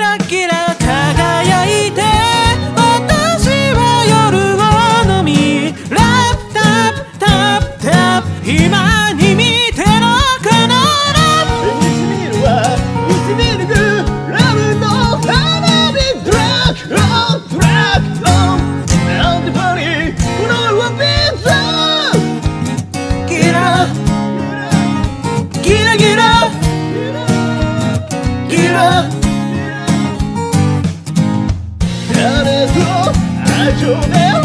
ラキラ輝いて私は夜を飲みラップタップタップタップ暇に見てろこのラップいつ見るはいつ見るグーラブの花火ドラッグロンドラッグロンなんてバニーこのワンピースギラギラギラギラ誰と愛情で